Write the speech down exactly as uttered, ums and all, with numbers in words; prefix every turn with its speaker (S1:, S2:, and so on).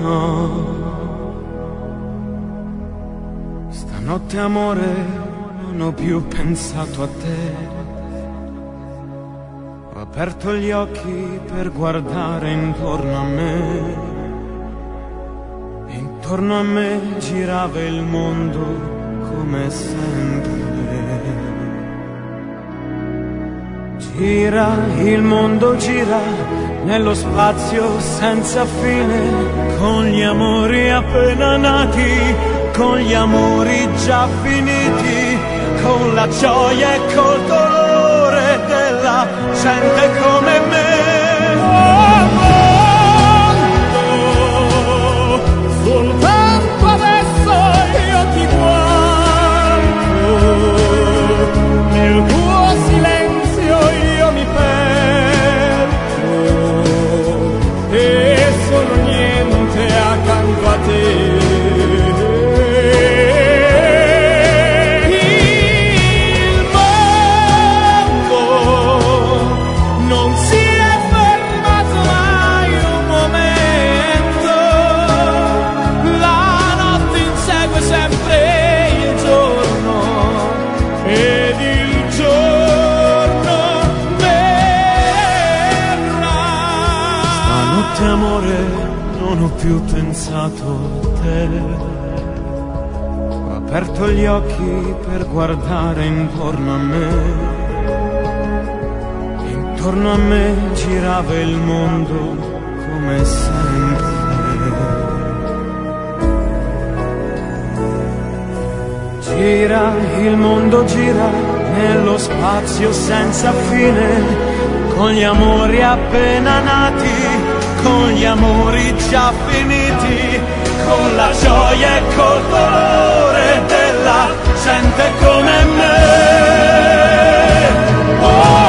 S1: no. Stanotte amore non ho più pensato a te. Ho aperto gli occhi per guardare intorno a me. Intorno a me girava il mondo come sempre. Gira, il mondo gira nello spazio senza fine, con gli amori appena nati, con gli amori già finiti, con la gioia e col dolore della gente come me. Oh, soltanto adesso io ti guardo, nel tuo silenzio io mi perdo e sono niente accanto a te. Amore, non ho più pensato a te. Ho aperto gli occhi per guardare intorno a me. Intorno a me girava il mondo come sempre. Gira, il mondo gira nello spazio senza fine, con gli amori appena nati, con gli amori già finiti, con la gioia e col dolore della gente come me. Oh!